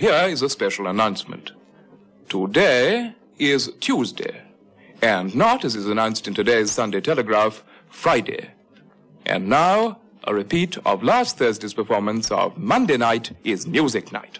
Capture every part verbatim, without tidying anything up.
here is a special announcement. Today is Tuesday, and not, as is announced in today's Sunday Telegraph, Friday. And now, a repeat of last Thursday's performance of Monday Night is Music Night.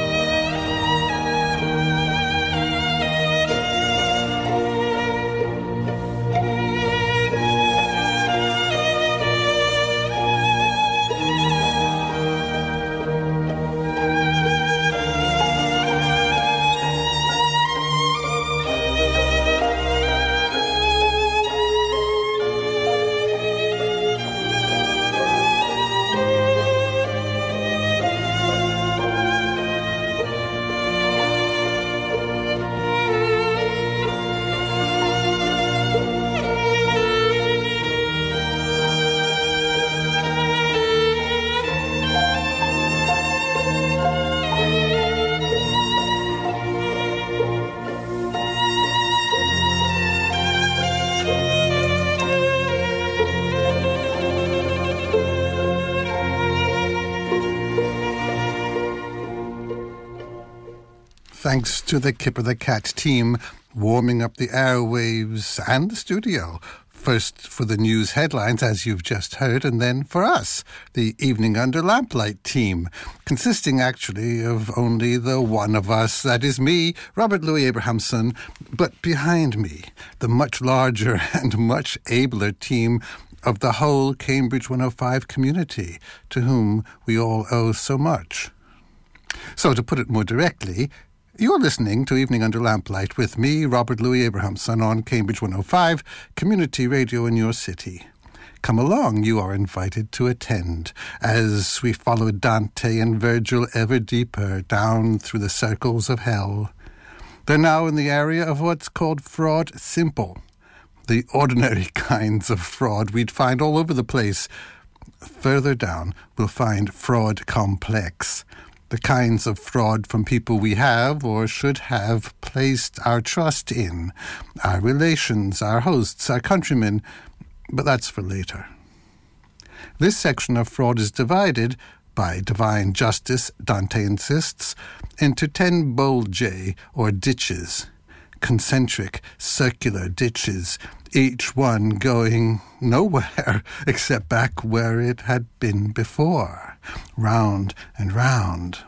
Thanks to the Kipper the Cat team warming up the airwaves and the studio. First for the news headlines, as you've just heard, and then for us, the Evening Under Lamplight team, consisting actually of only the one of us, that is me, Robert Louis Abrahamson, but behind me, the much larger and much abler team of the whole Cambridge one oh five community, to whom we all owe so much. So to put it more directly, you're listening to Evening Under Lamplight with me, Robert Louis Abrahamson, on Cambridge one oh five, community radio in your city. Come along, you are invited to attend, as we follow Dante and Virgil ever deeper down through the circles of hell. They're now in the area of what's called fraud simple, the ordinary kinds of fraud we'd find all over the place. Further down, we'll find fraud complex, the kinds of fraud from people we have or should have placed our trust in, our relations, our hosts, our countrymen, but that's for later. This section of fraud is divided, by divine justice, Dante insists, into ten bulgae, or ditches, concentric, circular ditches, each one going nowhere except back where it had been before, round and round.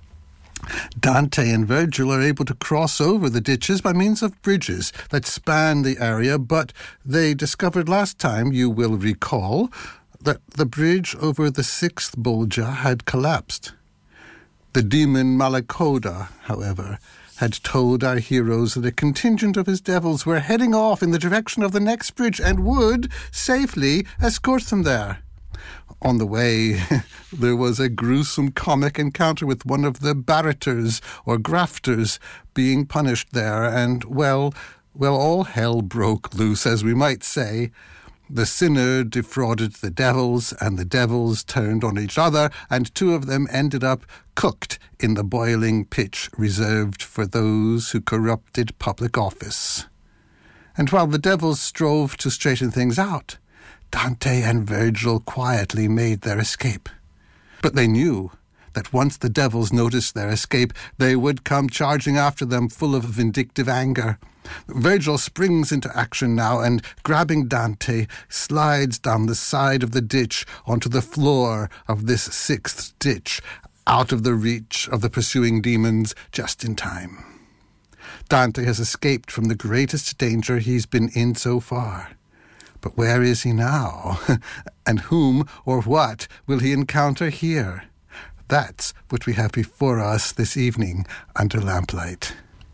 Dante and Virgil are able to cross over the ditches by means of bridges that span the area, but they discovered last time, you will recall, that the bridge over the sixth bulga had collapsed. The demon Malacoda, however, had told our heroes that a contingent of his devils were heading off in the direction of the next bridge and would safely escort them there. On the way, there was a gruesome comic encounter with one of the barraters or grafters being punished there, and, well, well, all hell broke loose, as we might say. The sinner defrauded the devils, and the devils turned on each other, and two of them ended up cooked in the boiling pitch reserved for those who corrupted public office. And while the devils strove to straighten things out, Dante and Virgil quietly made their escape. But they knew that once the devils noticed their escape, they would come charging after them full of vindictive anger. Virgil springs into action now and, grabbing Dante, slides down the side of the ditch onto the floor of this sixth ditch, out of the reach of the pursuing demons just in time. Dante has escaped from the greatest danger he's been in so far. But where is he now? And whom or what will he encounter here? That's what we have before us this evening under Lamplight.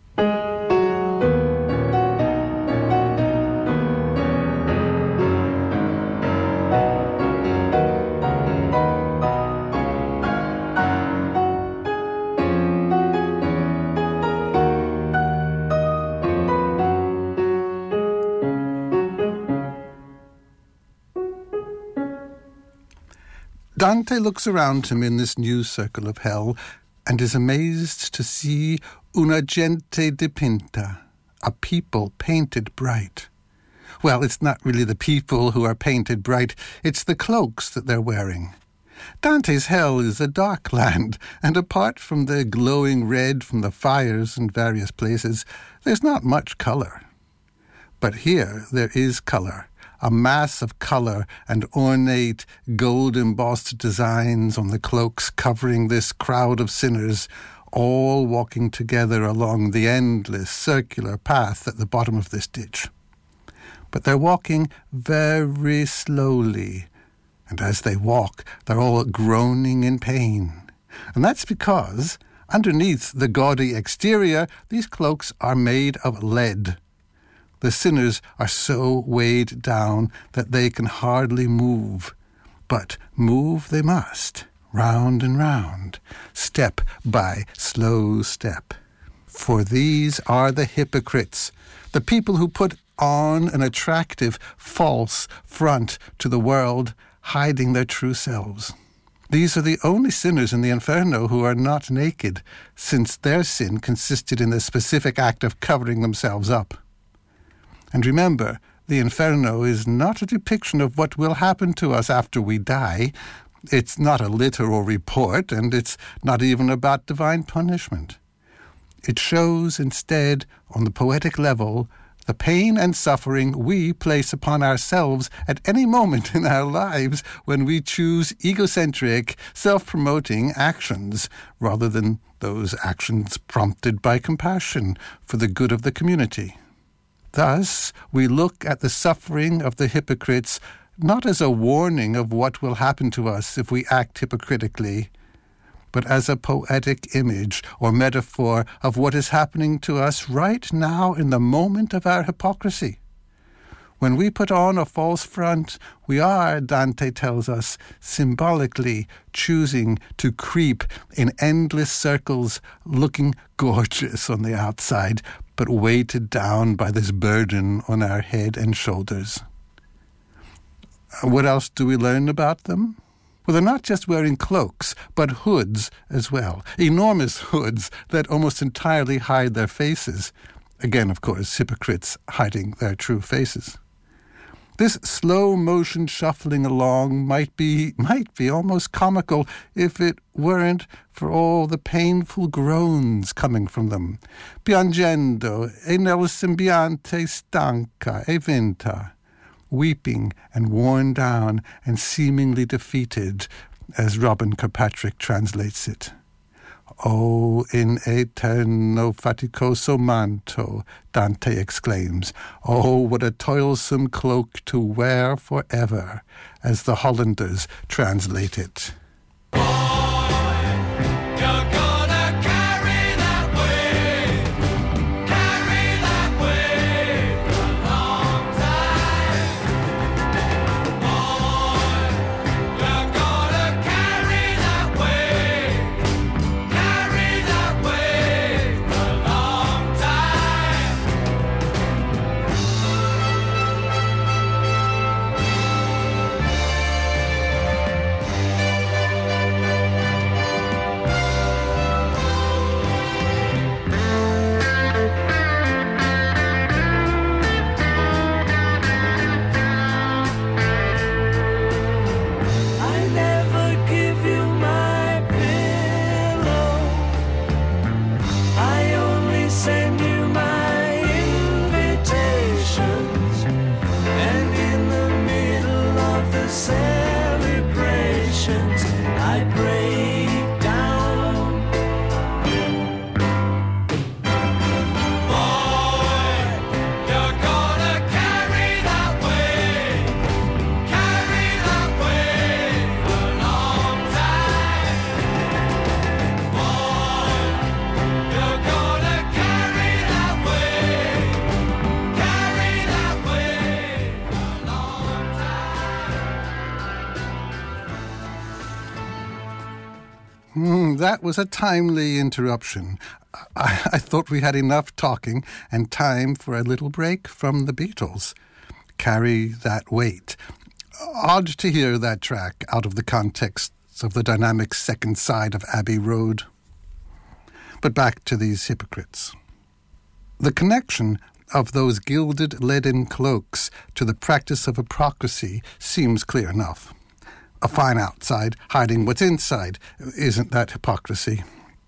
Dante looks around him in this new circle of hell and is amazed to see una gente dipinta, a people painted bright. Well, it's not really the people who are painted bright, it's the cloaks that they're wearing. Dante's hell is a dark land, and apart from the glowing red from the fires in various places, there's not much colour. But here there is colour, a mass of colour and ornate gold-embossed designs on the cloaks covering this crowd of sinners, all walking together along the endless circular path at the bottom of this ditch. But they're walking very slowly, and as they walk, they're all groaning in pain. And that's because, underneath the gaudy exterior, these cloaks are made of lead. The sinners are so weighed down that they can hardly move. But move they must, round and round, step by slow step. For these are the hypocrites, the people who put on an attractive, false front to the world, hiding their true selves. These are the only sinners in the Inferno who are not naked, since their sin consisted in the specific act of covering themselves up. And remember, the Inferno is not a depiction of what will happen to us after we die. It's not a literal report, and it's not even about divine punishment. It shows instead, on the poetic level, the pain and suffering we place upon ourselves at any moment in our lives when we choose egocentric, self-promoting actions rather than those actions prompted by compassion for the good of the community. Thus, we look at the suffering of the hypocrites not as a warning of what will happen to us if we act hypocritically, but as a poetic image or metaphor of what is happening to us right now in the moment of our hypocrisy. When we put on a false front, we are, Dante tells us, symbolically choosing to creep in endless circles, looking gorgeous on the outside, but weighted down by this burden on our head and shoulders. What else do we learn about them? Well, they're not just wearing cloaks, but hoods as well. Enormous hoods that almost entirely hide their faces. Again, of course, hypocrites hiding their true faces. This slow-motion shuffling along might be might be almost comical if it weren't for all the painful groans coming from them. Piangendo e nel sembiante stanca e vinta. Weeping and worn down and seemingly defeated, as Robin Kirkpatrick translates it. "O in eterno faticoso manto," Dante exclaims. "Oh, what a toilsome cloak to wear forever," as the Hollanders translate it. Mm, that was a timely interruption. I, I thought we had enough talking and time for a little break from the Beatles. Carry That Weight. Odd to hear that track out of the context of the dynamic second side of Abbey Road. But back to these hypocrites. The connection of those gilded leaden cloaks to the practice of hypocrisy seems clear enough. A fine outside hiding what's inside. Isn't that hypocrisy?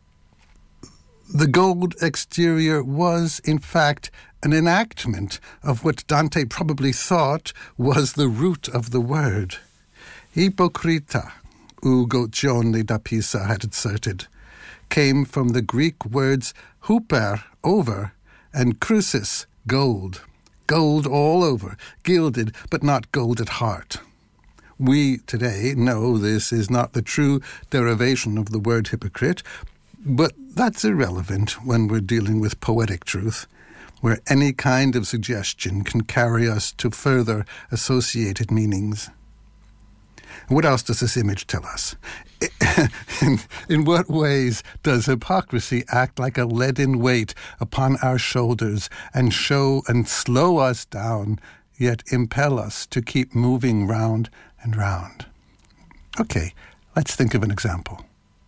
The gold exterior was, in fact, an enactment of what Dante probably thought was the root of the word. Hypocrita, Ugo Gioni da Pisa had asserted, came from the Greek words huper, over, and crucis, gold. Gold all over, gilded, but not gold at heart. We today know this is not the true derivation of the word hypocrite, but that's irrelevant when we're dealing with poetic truth, where any kind of suggestion can carry us to further associated meanings. What else does this image tell us? In, in what ways does hypocrisy act like a leaden weight upon our shoulders and show and slow us down, yet impel us to keep moving round and round? Okay, let's think of an example.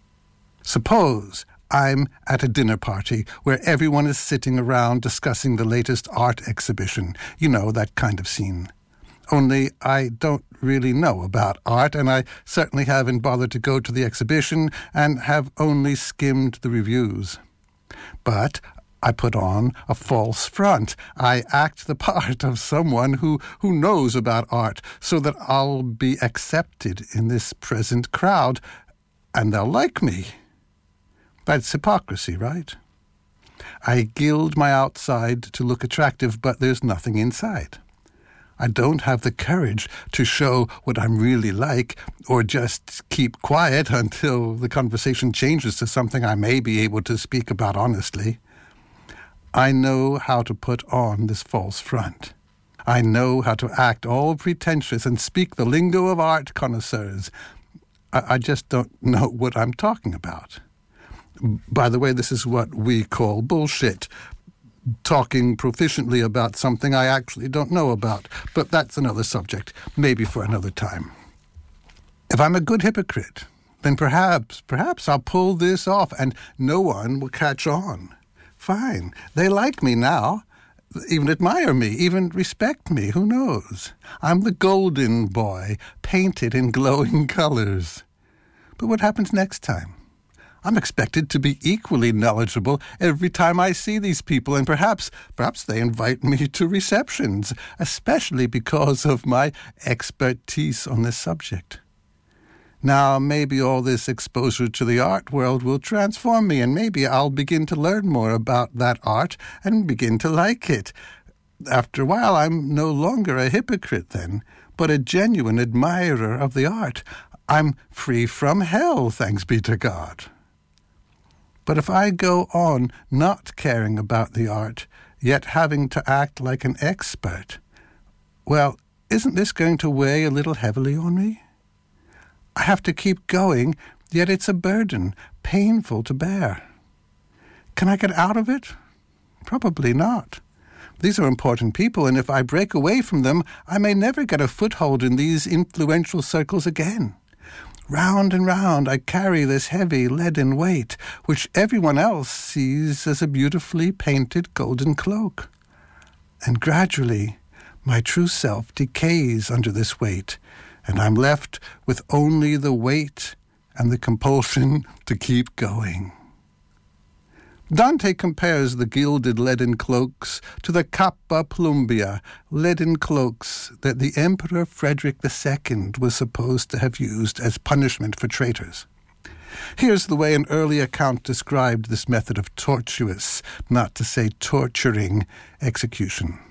Suppose I'm at a dinner party where everyone is sitting around discussing the latest art exhibition. You know, that kind of scene. Only I don't really know about art, and I certainly haven't bothered to go to the exhibition and have only skimmed the reviews. But I put on a false front. I act the part of someone who, who knows about art so that I'll be accepted in this present crowd, and they'll like me. That's hypocrisy, right? I gild my outside to look attractive, but there's nothing inside. I don't have the courage to show what I'm really like, or just keep quiet until the conversation changes to something I may be able to speak about honestly. I know how to put on this false front. I know how to act all pretentious and speak the lingo of art connoisseurs. I, I just don't know what I'm talking about. By the way, this is what we call bullshit. Talking proficiently about something I actually don't know about. But that's another subject, maybe for another time. If I'm a good hypocrite, then perhaps, perhaps I'll pull this off and no one will catch on. Fine. They like me now, even admire me, even respect me. Who knows? I'm the golden boy, painted in glowing colors. But what happens next time? I'm expected to be equally knowledgeable every time I see these people, and perhaps, perhaps they invite me to receptions, especially because of my expertise on this subject. Now, maybe all this exposure to the art world will transform me, and maybe I'll begin to learn more about that art and begin to like it. After a while, I'm no longer a hypocrite then, but a genuine admirer of the art. I'm free from hell, thanks be to God. But if I go on not caring about the art, yet having to act like an expert, well, isn't this going to weigh a little heavily on me? I have to keep going, yet it's a burden, painful to bear. Can I get out of it? Probably not. These are important people, and if I break away from them, I may never get a foothold in these influential circles again. Round and round I carry this heavy leaden weight, which everyone else sees as a beautifully painted golden cloak. And gradually my true self decays under this weight, and I'm left with only the weight and the compulsion to keep going. Dante compares the gilded leaden cloaks to the cappa plumbia, leaden cloaks that the Emperor Frederick the Second was supposed to have used as punishment for traitors. Here's the way an early account described this method of tortuous, not to say torturing, execution.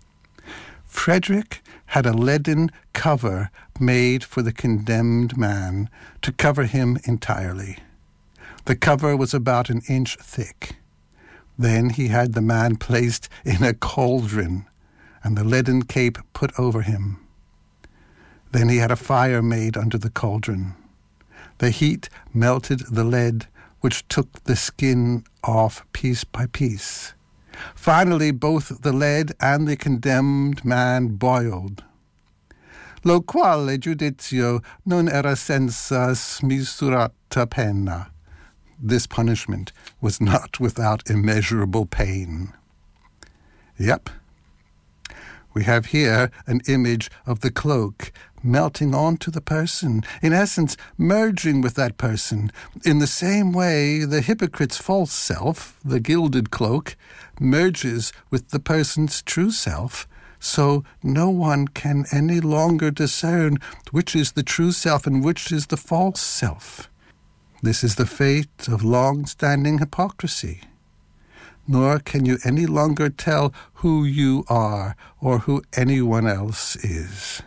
Frederick had a leaden cover made for the condemned man to cover him entirely. The cover was about an inch thick. Then he had the man placed in a cauldron and the leaden cape put over him. Then he had a fire made under the cauldron. The heat melted the lead, which took the skin off piece by piece. Finally, both the lead and the condemned man boiled. Lo quale giudizio non era senza smisurata pena. This punishment was not without immeasurable pain. Yep. We have here an image of the cloak melting onto the person, in essence, merging with that person. In the same way, the hypocrite's false self, the gilded cloak, merges with the person's true self, so no one can any longer discern which is the true self and which is the false self. This is the fate of long-standing hypocrisy. Nor can you any longer tell who you are or who anyone else is.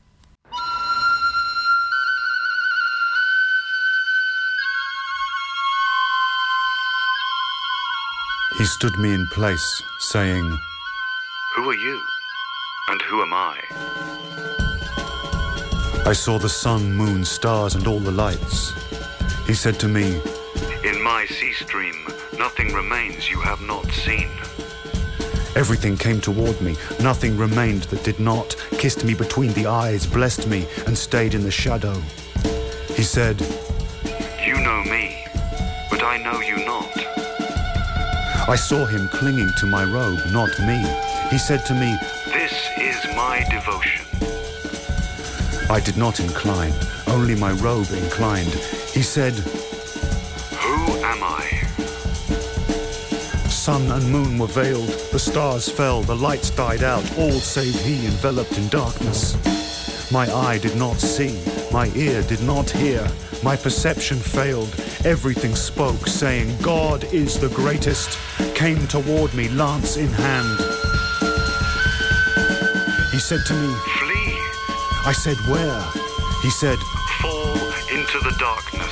He stood me in place, saying, "Who are you, and who am I?" I saw the sun, moon, stars, and all the lights. He said to me, "In my sea stream, nothing remains you have not seen." Everything came toward me. Nothing remained that did not, kissed me between the eyes, blessed me, and stayed in the shadow. He said, "You know me, but I know you not." I saw him clinging to my robe, not me. He said to me, "This is my devotion." I did not incline, only my robe inclined. He said, "Who am I?" Sun and moon were veiled, the stars fell, the lights died out, all save he enveloped in darkness. My eye did not see, my ear did not hear, my perception failed. Everything spoke, saying, "God is the greatest," came toward me, lance in hand. He said to me, "Flee." I said, "Where?" He said, "Fall into the darkness."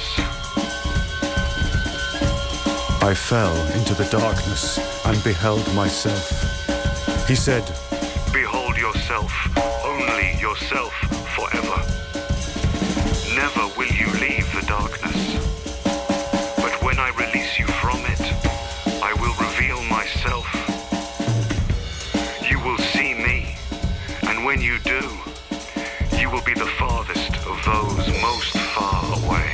I fell into the darkness and beheld myself. He said, "Behold yourself, only yourself forever. Never will you leave the darkness. But when I release you from it, I will reveal myself. You will see me, and when you do, you will be the farthest of those most far away."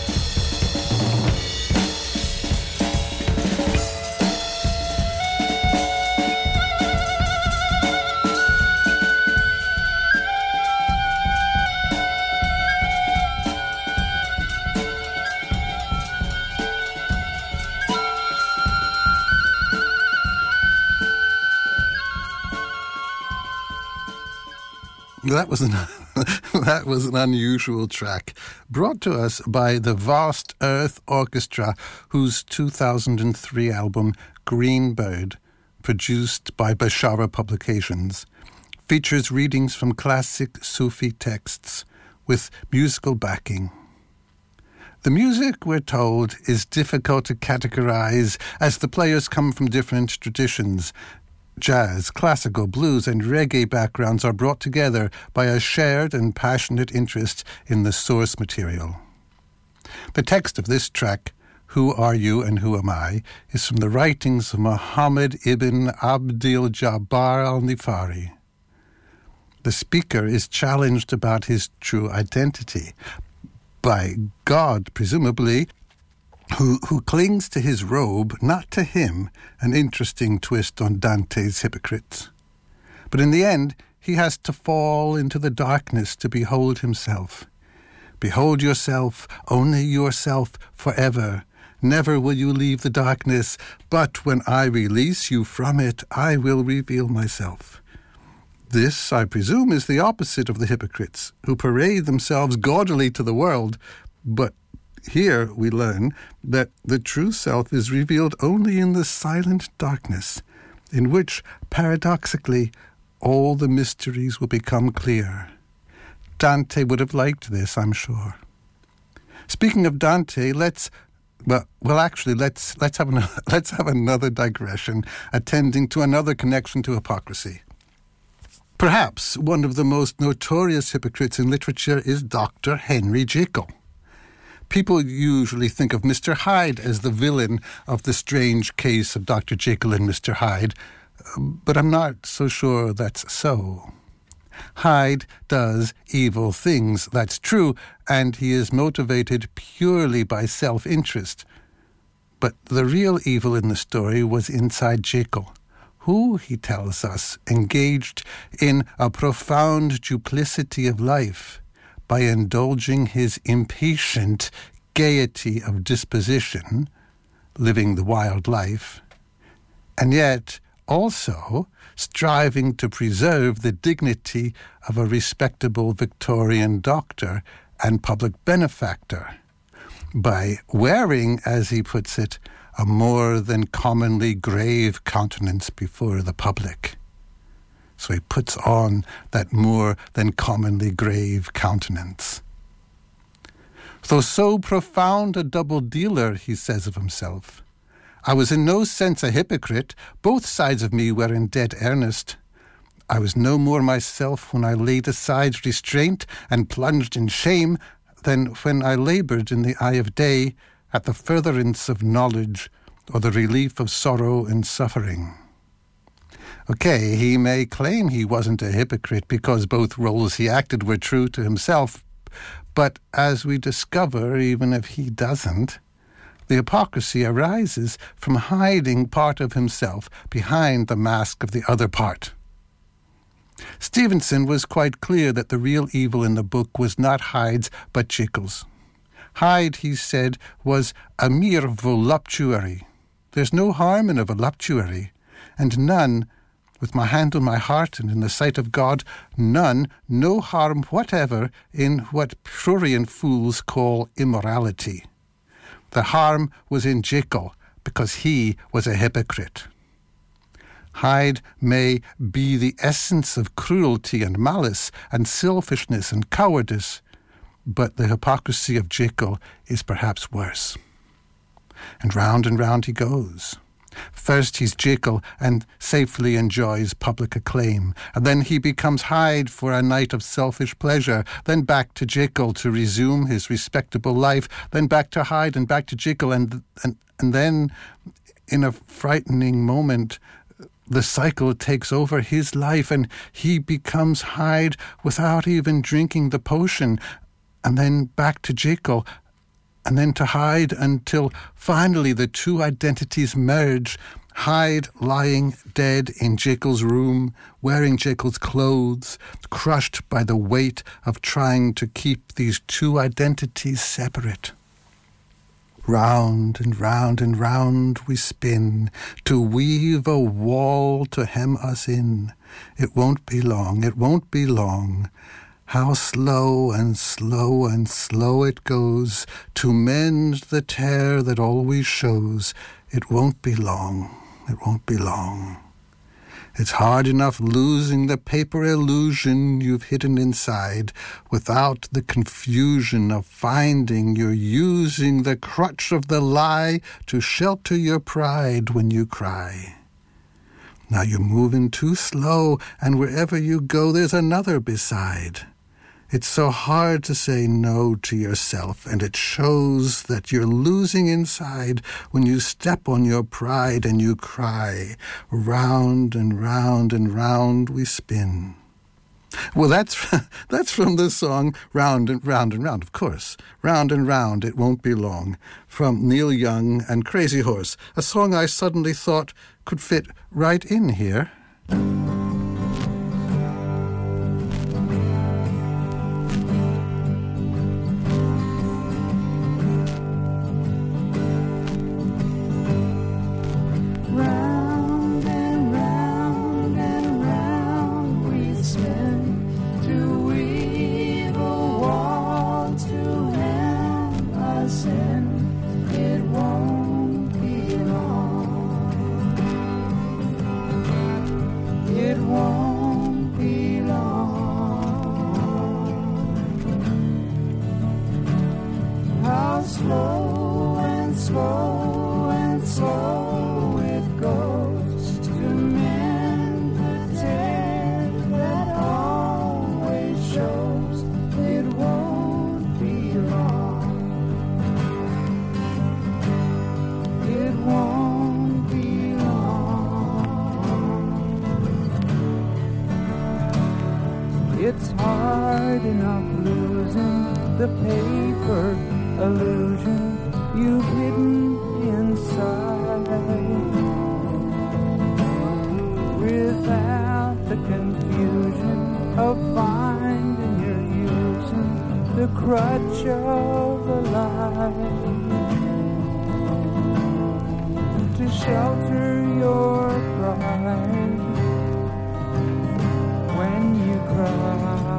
That was an that was an unusual track, brought to us by the Vast Earth Orchestra, whose two thousand three album Greenbird, produced by Bashara Publications, features readings from classic Sufi texts with musical backing. The music, we're told, is difficult to categorize as the players come from different traditions. Jazz, classical, blues and reggae backgrounds are brought together by a shared and passionate interest in the source material. The text of this track, "Who Are You and Who Am I?" is from the writings of Muhammad ibn Abdil Jabbar al-Nifari. The speaker is challenged about his true identity by God, presumably, Who, who clings to his robe, not to him, an interesting twist on Dante's Hypocrites. But in the end, he has to fall into the darkness to behold himself. Behold yourself, only yourself forever. Never will you leave the darkness, but when I release you from it, I will reveal myself. This, I presume, is the opposite of the hypocrites, who parade themselves gaudily to the world, but here we learn that the true self is revealed only in the silent darkness, in which, paradoxically, all the mysteries will become clear. Dante would have liked this, I'm sure. Speaking of Dante, let's well, well, actually, let's let's have another, let's have another digression, attending to another connection to hypocrisy. Perhaps one of the most notorious hypocrites in literature is Doctor Henry Jekyll. People usually think of Mister Hyde as the villain of the strange case of Doctor Jekyll and Mister Hyde, but I'm not so sure that's so. Hyde does evil things, that's true, and he is motivated purely by self-interest. But the real evil in the story was inside Jekyll, who, he tells us, engaged in a profound duplicity of life by indulging his impatient gaiety of disposition, living the wild life, and yet also striving to preserve the dignity of a respectable Victorian doctor and public benefactor by wearing, as he puts it, a more than commonly grave countenance before the public. So he puts on that more than commonly grave countenance. Though so profound a double dealer, he says of himself, I was in no sense a hypocrite. Both sides of me were in dead earnest. I was no more myself when I laid aside restraint and plunged in shame than when I laboured in the eye of day at the furtherance of knowledge or the relief of sorrow and suffering. Okay, he may claim he wasn't a hypocrite because both roles he acted were true to himself, but as we discover, even if he doesn't, the hypocrisy arises from hiding part of himself behind the mask of the other part. Stevenson was quite clear that the real evil in the book was not Hyde's but Jekyll's. Hyde, he said, was a mere voluptuary. There's no harm in a voluptuary, and none, with my hand on my heart and in the sight of God, none, no harm whatever in what prurient fools call immorality. The harm was in Jekyll, because he was a hypocrite. Hyde may be the essence of cruelty and malice and selfishness and cowardice, but the hypocrisy of Jekyll is perhaps worse. And round and round he goes. First he's Jekyll and safely enjoys public acclaim, and then he becomes Hyde for a night of selfish pleasure, then back to Jekyll to resume his respectable life, then back to Hyde and back to Jekyll, and and, and then, in a frightening moment, the cycle takes over his life and he becomes Hyde without even drinking the potion, and then back to Jekyll, and then to Hyde, until finally the two identities merge, Hyde lying dead in Jekyll's room, wearing Jekyll's clothes, crushed by the weight of trying to keep these two identities separate. Round and round and round we spin, to weave a wall to hem us in. It won't be long, it won't be long. How slow and slow and slow it goes to mend the tear that always shows. It won't be long, it won't be long. It's hard enough losing the paper illusion you've hidden inside without the confusion of finding you're using the crutch of the lie to shelter your pride when you cry. Now you're moving too slow, and wherever you go there's another beside. It's so hard to say no to yourself, and it shows that you're losing inside when you step on your pride and you cry. Round and round and round we spin. Well, that's that's from the song Round and Round and Round, of course. Round and Round, It Won't Be Long, from Neil Young and Crazy Horse, a song I suddenly thought could fit right in here. It's hard enough losing the paper illusion you've hidden inside of finding you're using the crutch of a lie to shelter your pride when you cry.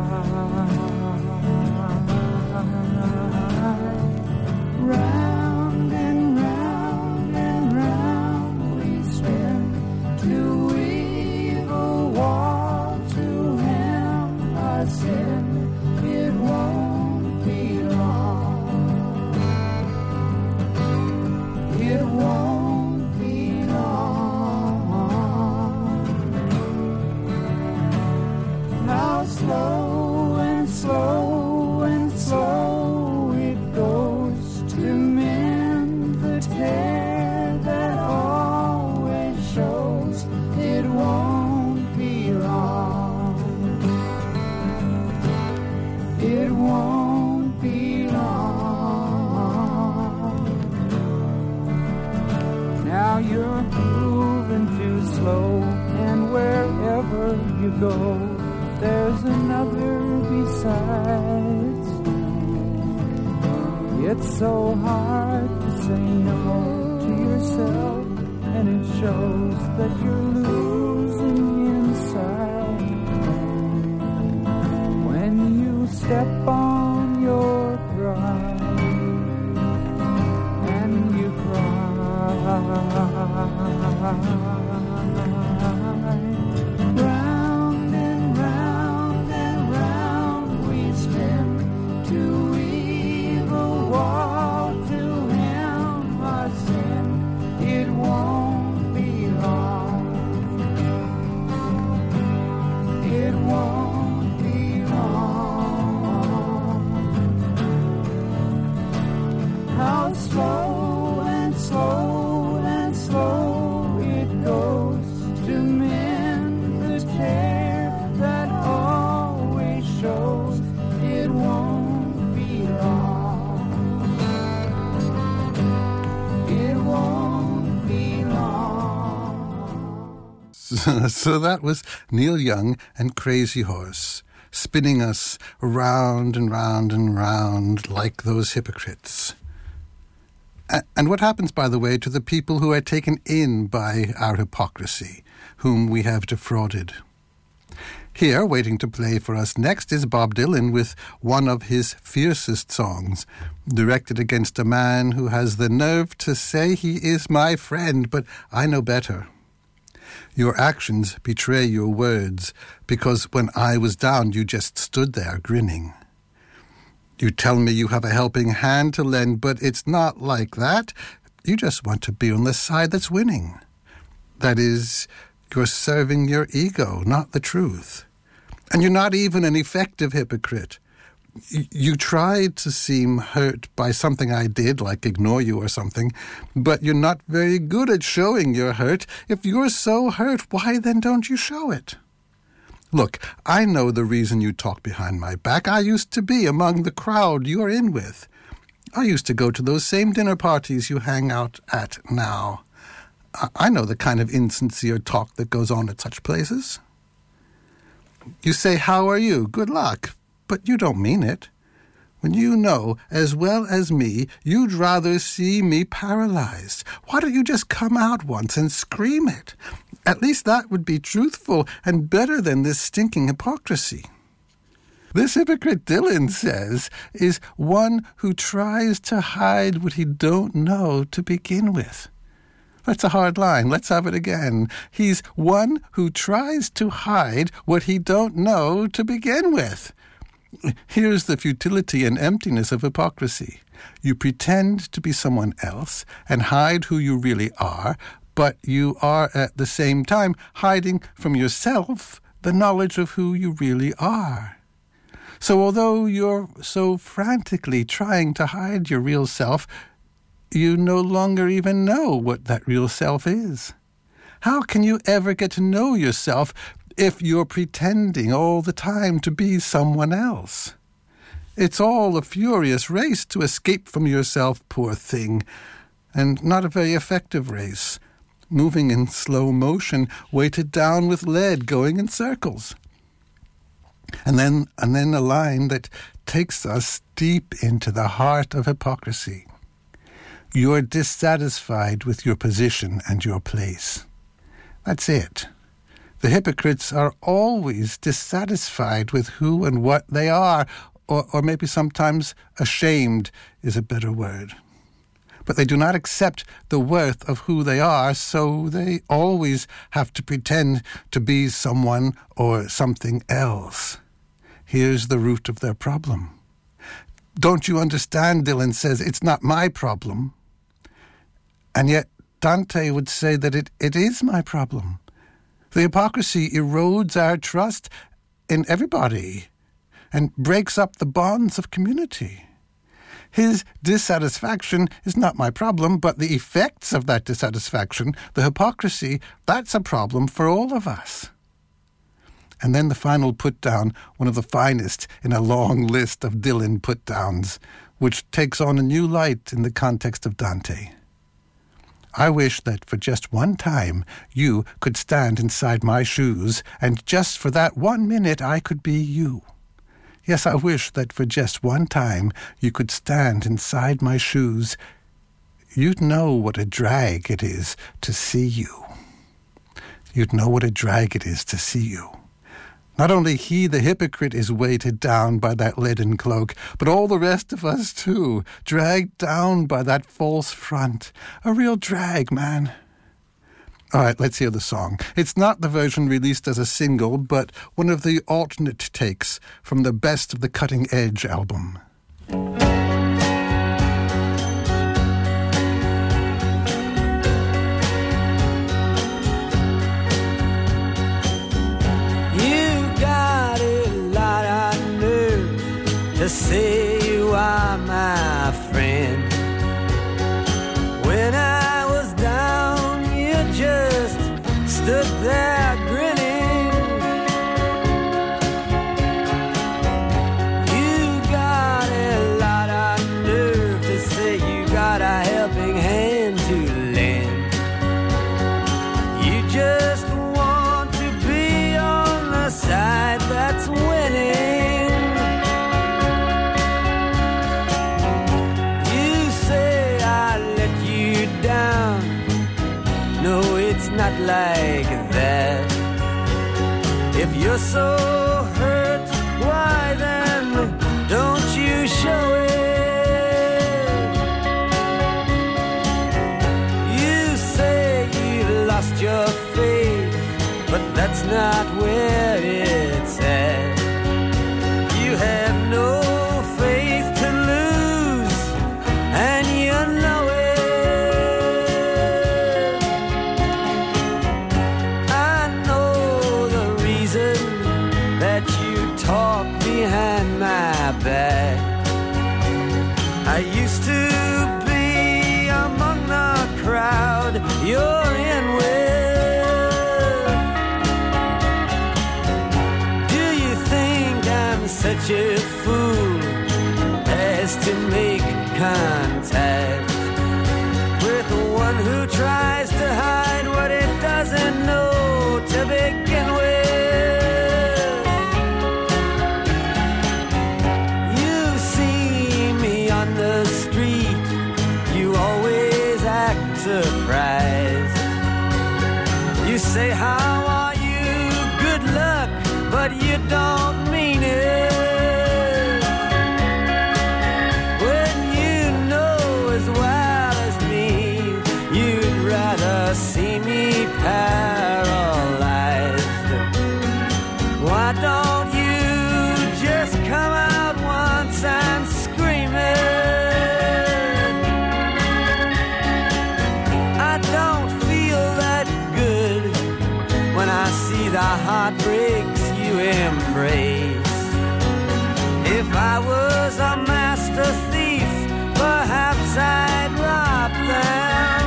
Round and round and round we spin to weave a wall to hem us in. It won't be long. It won't be long. How slow and slow and slow it goes to mend the tear that always shows. It won't be long. It won't be long. Now you're moving too slow, and wherever you go, there's another besides. It's so hard to say no to yourself, and it shows that you're losing inside. When you step on your pride and you cry. Round and round and round we spin to weave a wall to hem us in. It won't be long. It won't be long. How slow and slow and slow it goes to mend the tear that always shows. It won't be long. It won't be long. So that was Neil Young and Crazy Horse, spinning us round and round and round like those hypocrites. And what happens, by the way, to the people who are taken in by our hypocrisy, whom we have defrauded? Here, waiting to play for us next, is Bob Dylan with one of his fiercest songs, directed against a man who has the nerve to say he is my friend, but I know better. Your actions betray your words, because when I was down, you just stood there grinning. You tell me you have a helping hand to lend, but it's not like that. You just want to be on the side that's winning. That is, you're serving your ego, not the truth. And you're not even an effective hypocrite. Y- you tried to seem hurt by something I did, like ignore you or something, but you're not very good at showing you're hurt. If you're so hurt, why then don't you show it? Look, I know the reason you talk behind my back. I used to be among the crowd you're in with. I used to go to those same dinner parties you hang out at now. I, I know the kind of insincere talk that goes on at such places. You say, how are you? Good luck. But you don't mean it. When you know, as well as me, you'd rather see me paralyzed. Why don't you just come out once and scream it? At least that would be truthful and better than this stinking hypocrisy. This hypocrite, Dylan says, is one who tries to hide what he don't know to begin with. That's a hard line. Let's have it again. He's one who tries to hide what he don't know to begin with. Here's the futility and emptiness of hypocrisy. You pretend to be someone else and hide who you really are, but you are at the same time hiding from yourself the knowledge of who you really are. So although you're so frantically trying to hide your real self, you no longer even know what that real self is. How can you ever get to know yourself if you're pretending all the time to be someone else? It's all a furious race to escape from yourself, poor thing, and not a very effective race. Moving in slow motion, weighted down with lead, going in circles. And then, and then a line that takes us deep into the heart of hypocrisy. You are dissatisfied with your position and your place. That's it. The hypocrites are always dissatisfied with who and what they are, or, or maybe sometimes ashamed is a better word. But they do not accept the worth of who they are, so they always have to pretend to be someone or something else. Here's the root of their problem. Don't you understand, Dylan says, it's not my problem. And yet Dante would say that it, it is my problem. The hypocrisy erodes our trust in everybody and breaks up the bonds of community. His dissatisfaction is not my problem, but the effects of that dissatisfaction, the hypocrisy, that's a problem for all of us. And then the final put-down, one of the finest in a long list of Dylan put-downs, which takes on a new light in the context of Dante. I wish that for just one time you could stand inside my shoes, and just for that one minute I could be you. Yes, I wish that for just one time you could stand inside my shoes. You'd know what a drag it is to see you. You'd know what a drag it is to see you. Not only he, the hypocrite, is weighted down by that leaden cloak, but all the rest of us too, dragged down by that false front. A real drag, man. All right, let's hear the song. It's not the version released as a single, but one of the alternate takes from the Best of the Cutting Edge album. To say you are my friend. When I was down, you just stood there grinning. You got a lot of nerve to say you got a helping hand to lend. You just want to be on the side that's winning. Not like that. If you're so hurt, why then don't you show it? You say you lost your faith, but that's not where it's at. You have no faith to lose, and you know it. Behind my back, I used to be among the crowd you're in with. Do you think I'm such a fool as to make contact with the one who tries to hide what it doesn't know to begin with? Surprised. You say, how are you? Good luck, but you don't mean it. When you know as well as me, you'd rather see me paralyzed. Why don't you just come out once and scream it? The heartbreaks you embrace. If I was a master thief, perhaps I'd rob them.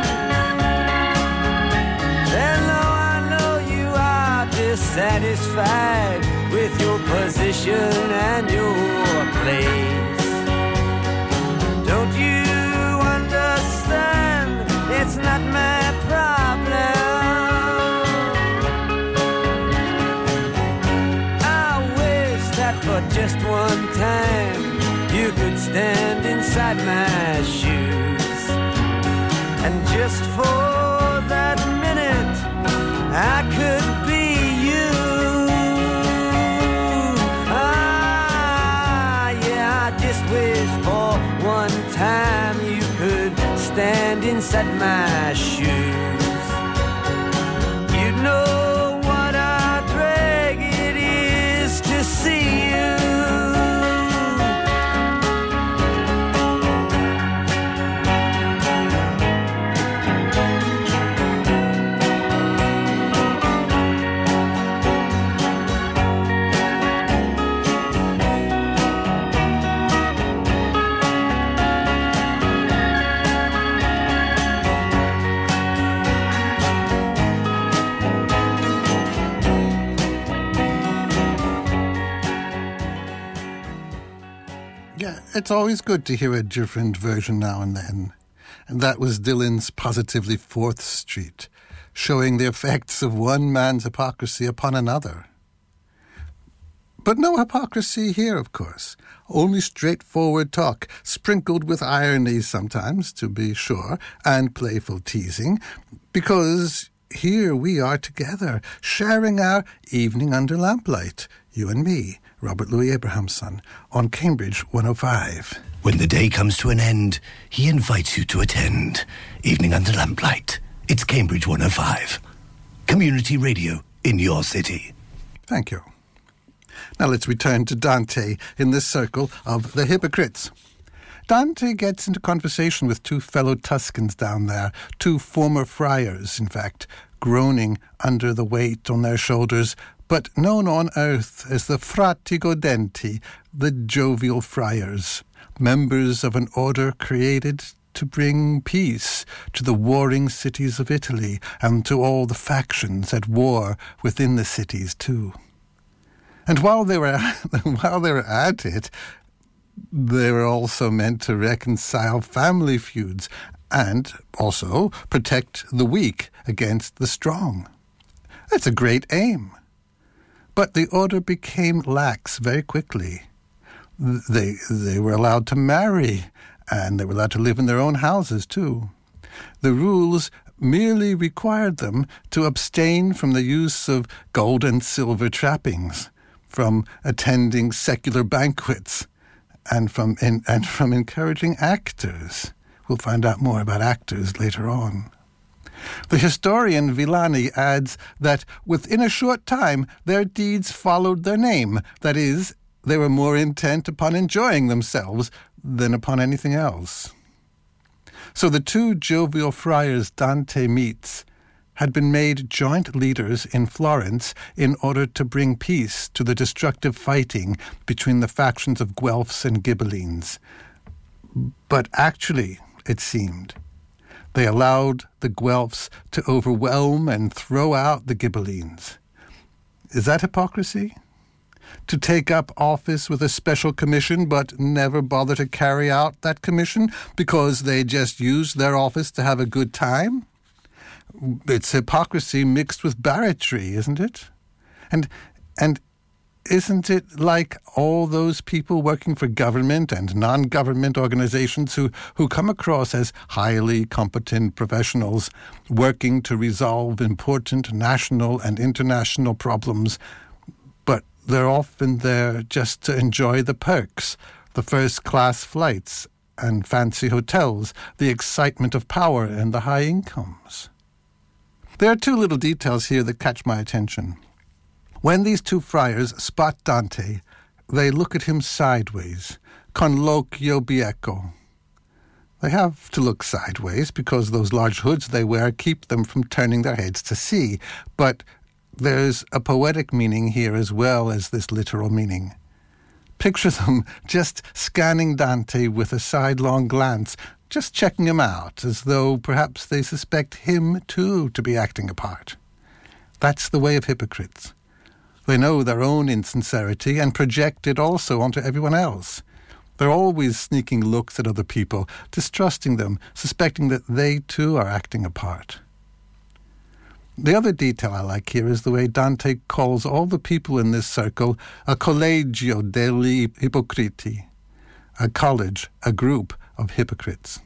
Then though I know you are dissatisfied with your position and your place, don't you understand? It's not my problem. stand inside my shoes. And just for that minute, I could be you. Ah, yeah, I just wish for one time you could stand inside my shoes. You know what a drag it is to see you. It's always good to hear a different version now and then. And that was Dylan's Positively Fourth Street, showing the effects of one man's hypocrisy upon another. But no hypocrisy here, of course. Only straightforward talk, sprinkled with irony sometimes, to be sure, and playful teasing, because here we are together, sharing our evening under lamplight, you and me, Robert Louis Abrahamson, on Cambridge one oh five. When the day comes to an end, he invites you to attend. Evening under lamplight. It's Cambridge one oh five. Community radio in your city. Thank you. Now let's return to Dante in this circle of the hypocrites. Dante gets into conversation with two fellow Tuscans down there, two former friars, in fact, groaning under the weight on their shoulders, but known on earth as the Frati Gaudenti, the jovial friars, members of an order created to bring peace to the warring cities of Italy and to all the factions at war within the cities too. And while they were while they were at it, they were also meant to reconcile family feuds and also protect the weak against the strong. That's a great aim. But the order became lax very quickly. They they were allowed to marry, and they were allowed to live in their own houses too. The rules merely required them to abstain from the use of gold and silver trappings, from attending secular banquets, and from in, and from encouraging actors. We'll find out more about actors later on. The historian Villani adds that within a short time their deeds followed their name. That is, they were more intent upon enjoying themselves than upon anything else. So the two jovial friars Dante meets had been made joint leaders in Florence in order to bring peace to the destructive fighting between the factions of Guelphs and Ghibellines. But actually, it seemed, they allowed the Guelphs to overwhelm and throw out the Ghibellines. Is that hypocrisy? To take up office with a special commission but never bother to carry out that commission because they just used their office to have a good time? It's hypocrisy mixed with barratry, isn't it? And and isn't it like all those people working for government and non-government organizations who, who come across as highly competent professionals working to resolve important national and international problems, but they're often there just to enjoy the perks, the first-class flights and fancy hotels, the excitement of power and the high incomes? There are two little details here that catch my attention. When these two friars spot Dante, they look at him sideways, con l'occhio bieco. They have to look sideways because those large hoods they wear keep them from turning their heads to see. But there's a poetic meaning here as well as this literal meaning. Picture them just scanning Dante with a sidelong glance, just checking him out, as though perhaps they suspect him, too, to be acting a part. That's the way of hypocrites. They know their own insincerity and project it also onto everyone else. They're always sneaking looks at other people, distrusting them, suspecting that they, too, are acting a part. The other detail I like here is the way Dante calls all the people in this circle a collegio degli ipocriti, a college, a group of hypocrites.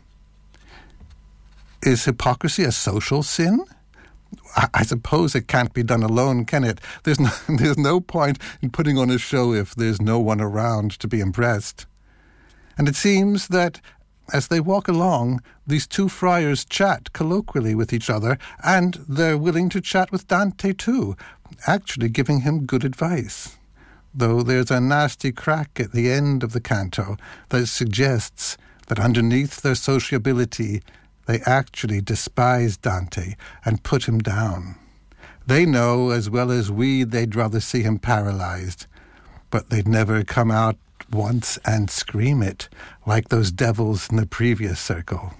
Is hypocrisy a social sin? I suppose it can't be done alone, can it? There's no, there's no point in putting on a show if there's no one around to be impressed. And it seems that as they walk along, these two friars chat colloquially with each other, and they're willing to chat with Dante too, actually giving him good advice. Though there's a nasty crack at the end of the canto that suggests that underneath their sociability, they actually despise Dante and put him down. They know as well as we they'd rather see him paralyzed, but they'd never come out once and scream it like those devils in the previous circle.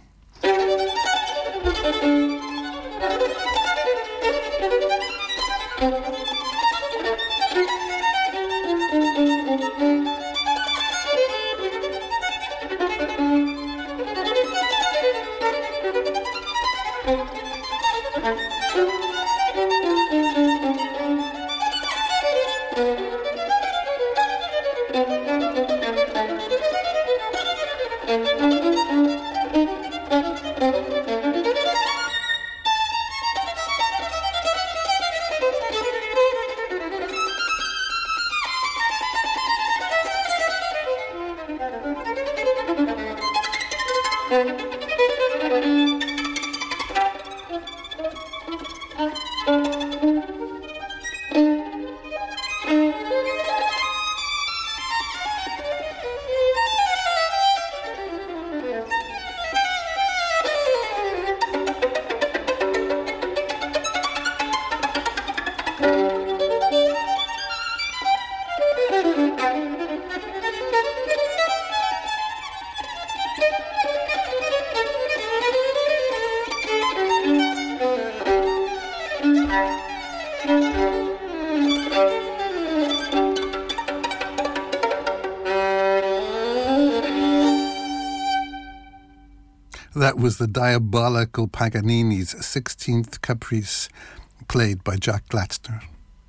That was the diabolical Paganini's sixteenth Caprice, played by Jack Glatzner.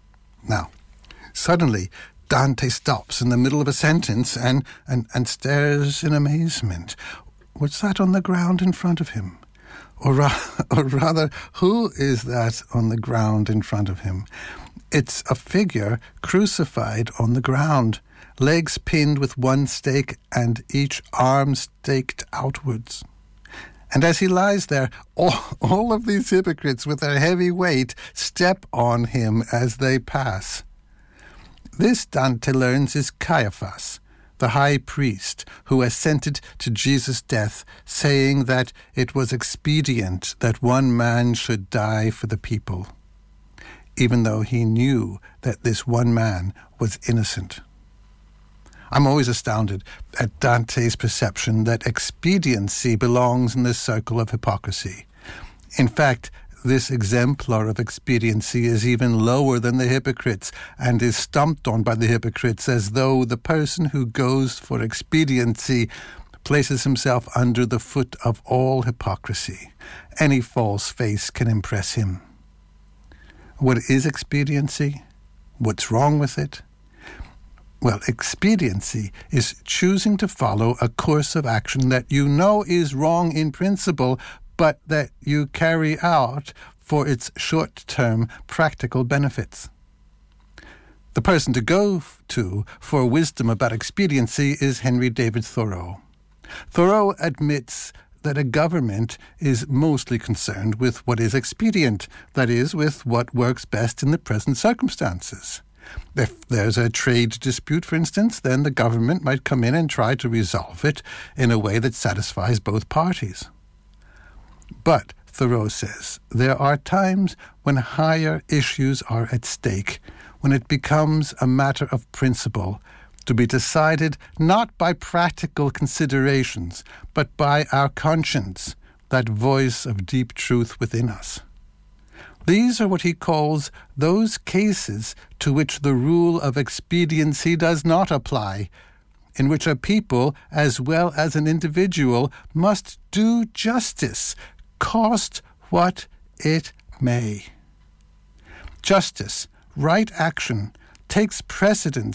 Now, suddenly, Dante stops in the middle of a sentence and, and, and stares in amazement. What's that on the ground in front of him? Or, ra- or rather, who is that on the ground in front of him? It's a figure crucified on the ground, legs pinned with one stake and each arm staked outwards. And as he lies there, all, all of these hypocrites with their heavy weight step on him as they pass. This, Dante learns, is Caiaphas, the high priest who assented to Jesus' death, saying that it was expedient that one man should die for the people, even though he knew that this one man was innocent. I'm always astounded at Dante's perception that expediency belongs in the circle of hypocrisy. In fact, this exemplar of expediency is even lower than the hypocrites and is stomped on by the hypocrites as though the person who goes for expediency places himself under the foot of all hypocrisy. Any false face can impress him. What is expediency? What's wrong with it? Well, expediency is choosing to follow a course of action that you know is wrong in principle, but that you carry out for its short-term practical benefits. The person to go to for wisdom about expediency is Henry David Thoreau. Thoreau admits that a government is mostly concerned with what is expedient, that is, with what works best in the present circumstances. If there's a trade dispute, for instance, then the government might come in and try to resolve it in a way that satisfies both parties. But, Thoreau says, there are times when higher issues are at stake, when it becomes a matter of principle, to be decided not by practical considerations, but by our conscience, that voice of deep truth within us. These are what he calls those cases to which the rule of expediency does not apply, in which a people, as well as an individual, must do justice, cost what it may. Justice, right action, takes precedence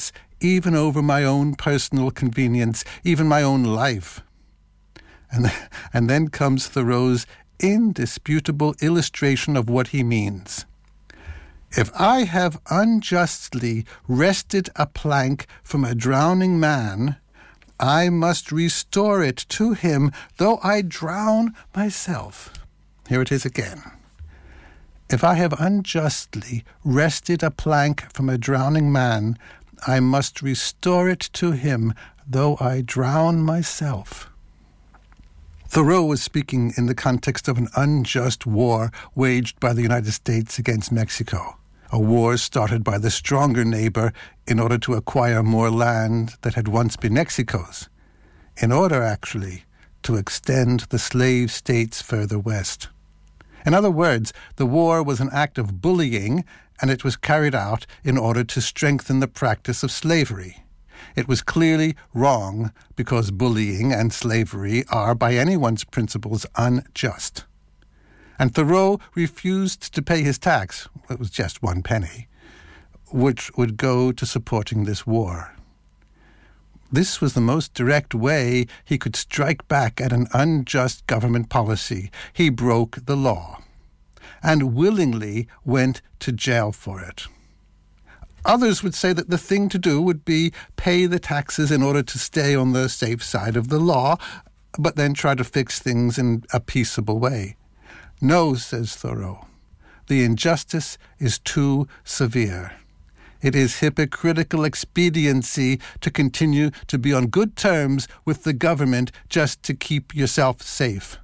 even over my own personal convenience, even my own life. And, and then comes Thoreau's indisputable illustration of what he means. If I have unjustly wrested a plank from a drowning man, I must restore it to him, though I drown myself. Here it is again. If I have unjustly wrested a plank from a drowning man, I must restore it to him, though I drown myself. Thoreau was speaking in the context of an unjust war waged by the United States against Mexico, a war started by the stronger neighbor in order to acquire more land that had once been Mexico's, in order, actually, to extend the slave states further west. In other words, the war was an act of bullying, and it was carried out in order to strengthen the practice of slavery. It was clearly wrong because bullying and slavery are, by anyone's principles, unjust. And Thoreau refused to pay his tax, it was just one penny, which would go to supporting this war. This was the most direct way he could strike back at an unjust government policy. He broke the law and willingly went to jail for it. Others would say that the thing to do would be pay the taxes in order to stay on the safe side of the law, but then try to fix things in a peaceable way. No, says Thoreau, the injustice is too severe. It is hypocritical expediency to continue to be on good terms with the government just to keep yourself safe.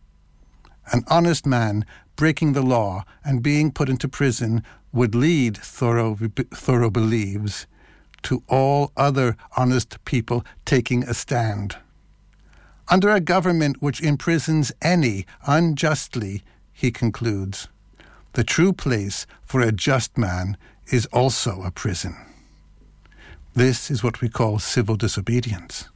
An honest man breaking the law and being put into prison would lead, Thoreau, Thoreau believes, to all other honest people taking a stand. Under a government which imprisons any unjustly, he concludes, the true place for a just man is also a prison. This is what we call civil disobedience.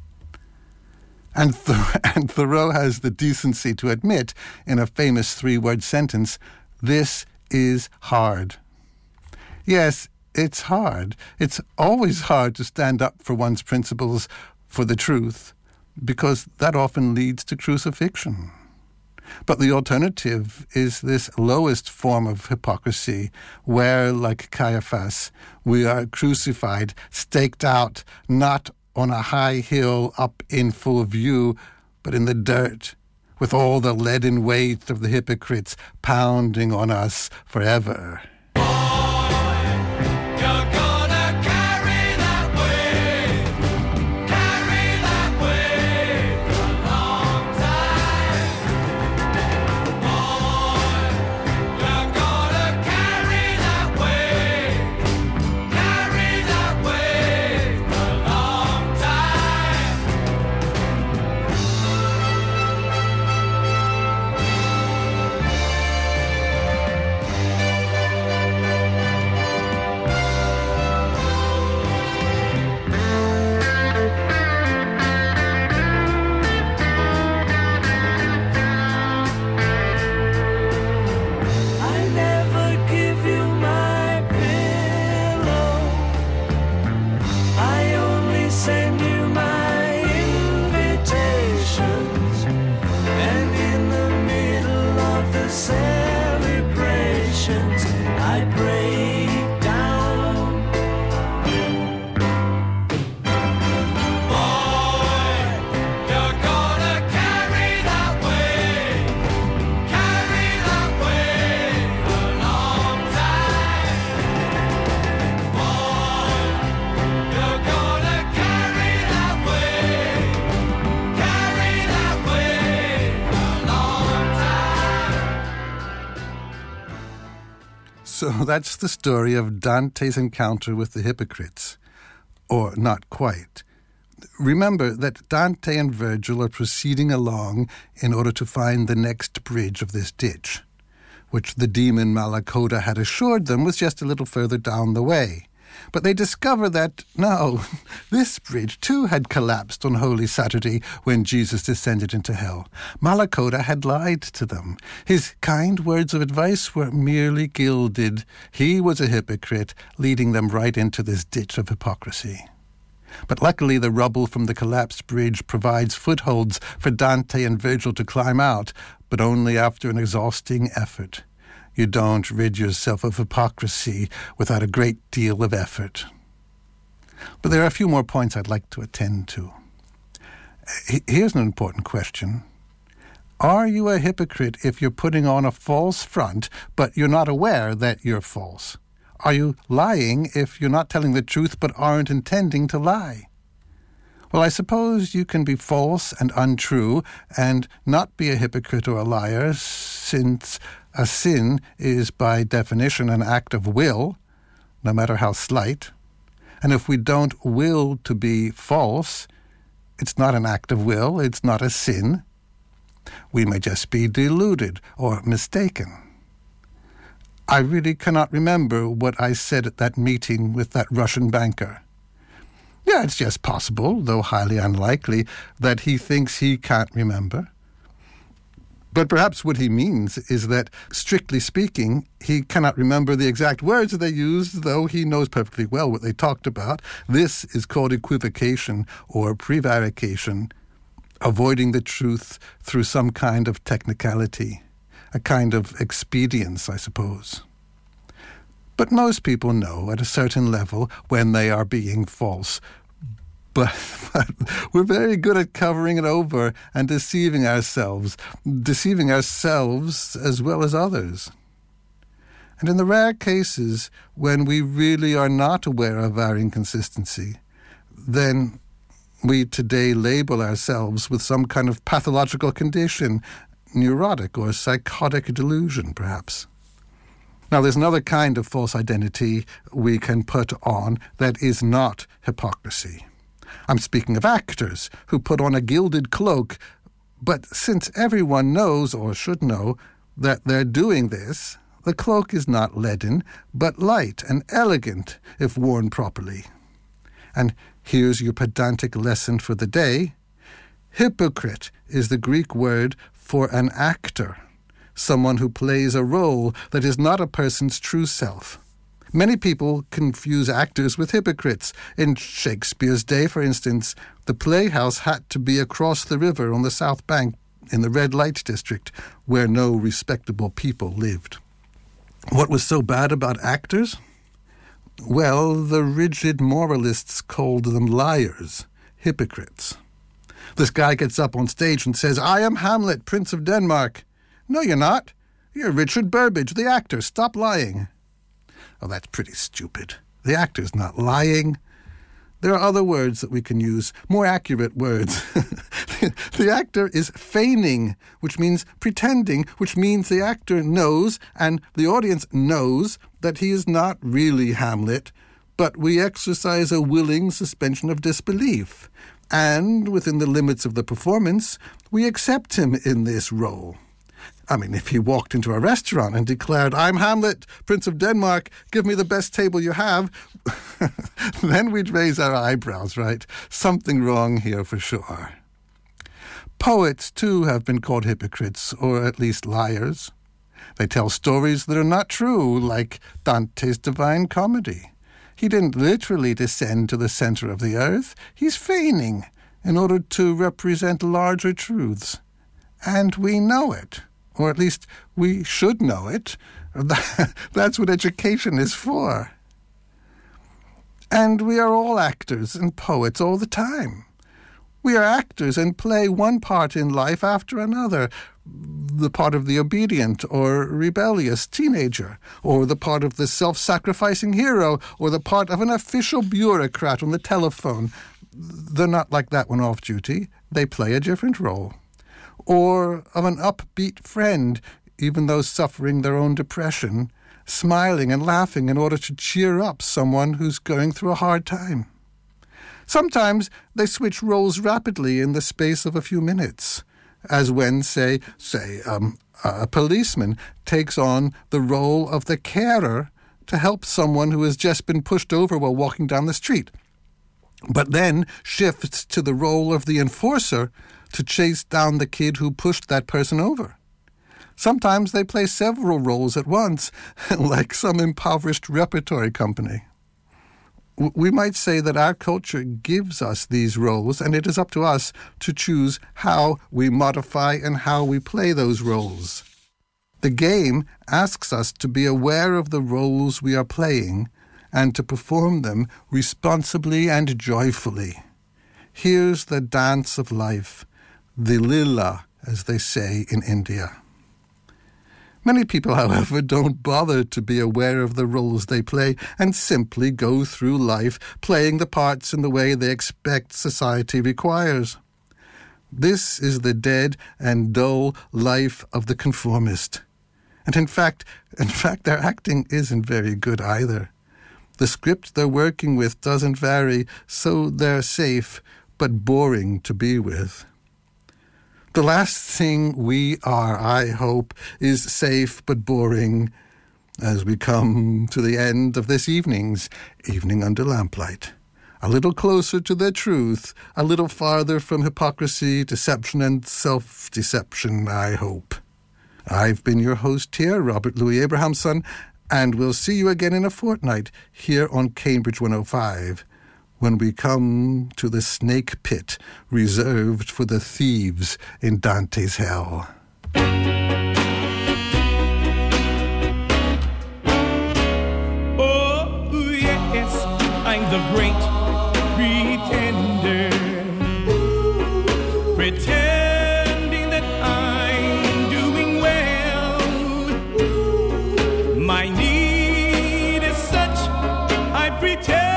And, Th- and Thoreau has the decency to admit in a famous three-word sentence, this is hard. Yes, it's hard. It's always hard to stand up for one's principles, for the truth, because that often leads to crucifixion. But the alternative is this lowest form of hypocrisy, where, like Caiaphas, we are crucified, staked out, not on a high hill up in full view, but in the dirt, with all the leaden weight of the hypocrites pounding on us forever. So that's the story of Dante's encounter with the hypocrites. Or not quite. Remember that Dante and Virgil are proceeding along in order to find the next bridge of this ditch, which the demon Malacoda had assured them was just a little further down the way. But they discover that, no, this bridge too had collapsed on Holy Saturday when Jesus descended into hell. Malacoda had lied to them. His kind words of advice were merely gilded. He was a hypocrite, leading them right into this ditch of hypocrisy. But luckily the rubble from the collapsed bridge provides footholds for Dante and Virgil to climb out, but only after an exhausting effort. You don't rid yourself of hypocrisy without a great deal of effort. But there are a few more points I'd like to attend to. Here's an important question. Are you a hypocrite if you're putting on a false front, but you're not aware that you're false? Are you lying if you're not telling the truth but aren't intending to lie? Well, I suppose you can be false and untrue and not be a hypocrite or a liar, since a sin is by definition an act of will, no matter how slight. And if we don't will to be false, it's not an act of will, it's not a sin. We may just be deluded or mistaken. I really cannot remember what I said at that meeting with that Russian banker. Yeah, it's just possible, though highly unlikely, that he thinks he can't remember. But perhaps what he means is that, strictly speaking, he cannot remember the exact words that they used, though he knows perfectly well what they talked about. This is called equivocation or prevarication, avoiding the truth through some kind of technicality, a kind of expedience, I suppose. But most people know at a certain level when they are being false. But, but we're very good at covering it over and deceiving ourselves, deceiving ourselves as well as others. And in the rare cases when we really are not aware of our inconsistency, then we today label ourselves with some kind of pathological condition, neurotic or psychotic delusion, perhaps. Now, there's another kind of false identity we can put on that is not hypocrisy. I'm speaking of actors who put on a gilded cloak, but since everyone knows, or should know, that they're doing this, the cloak is not leaden, but light and elegant if worn properly. And here's your pedantic lesson for the day. Hypocrite is the Greek word for an actor, someone who plays a role that is not a person's true self. Many people confuse actors with hypocrites. In Shakespeare's day, for instance, the playhouse had to be across the river on the South Bank in the red light district, where no respectable people lived. What was so bad about actors? Well, the rigid moralists called them liars, hypocrites. This guy gets up on stage and says, "I am Hamlet, Prince of Denmark." "No, you're not. You're Richard Burbage, the actor. Stop lying." Oh, that's pretty stupid. The actor's not lying. There are other words that we can use, more accurate words. The actor is feigning, which means pretending, which means the actor knows and the audience knows that he is not really Hamlet, but we exercise a willing suspension of disbelief. And within the limits of the performance, we accept him in this role. I mean, if he walked into a restaurant and declared, "I'm Hamlet, Prince of Denmark, give me the best table you have," then we'd raise our eyebrows, right? Something wrong here for sure. Poets, too, have been called hypocrites, or at least liars. They tell stories that are not true, like Dante's Divine Comedy. He didn't literally descend to the center of the earth. He's feigning in order to represent larger truths. And we know it. Or at least we should know it. That's what education is for. And we are all actors and poets all the time. We are actors and play one part in life after another. The part of the obedient or rebellious teenager, or the part of the self-sacrificing hero, or the part of an official bureaucrat on the telephone. They're not like that when off duty. They play a different role. Or of an upbeat friend, even though suffering their own depression, smiling and laughing in order to cheer up someone who's going through a hard time. Sometimes they switch roles rapidly in the space of a few minutes, as when, say, say um, a policeman takes on the role of the carer to help someone who has just been pushed over while walking down the street, but then shifts to the role of the enforcer to chase down the kid who pushed that person over. Sometimes they play several roles at once, like some impoverished repertory company. We might say that our culture gives us these roles, and it is up to us to choose how we modify and how we play those roles. The game asks us to be aware of the roles we are playing and to perform them responsibly and joyfully. Here's the dance of life, the lila, as they say in India. Many people, however, don't bother to be aware of the roles they play and simply go through life playing the parts in the way they expect society requires. This is the dead and dull life of the conformist. And in fact, in fact, their acting isn't very good either. The script they're working with doesn't vary, so they're safe, but boring to be with. The last thing we are, I hope, is safe but boring as we come to the end of this evening's Evening Under Lamplight. A little closer to the truth, a little farther from hypocrisy, deception, and self-deception, I hope. I've been your host here, Robert Louis Abrahamson, and we'll see you again in a fortnight here on Cambridge one oh five. When we come to the snake pit reserved for the thieves in Dante's hell. Oh, yes, I'm the great pretender, pretending that I'm doing well. My need is such, I pretend.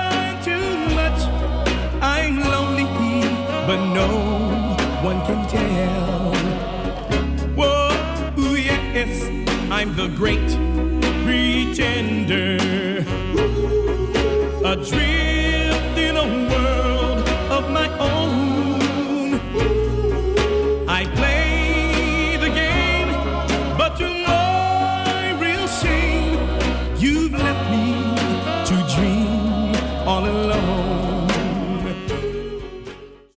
But no one can tell. Whoa, yes, I'm the great pretender. A dream.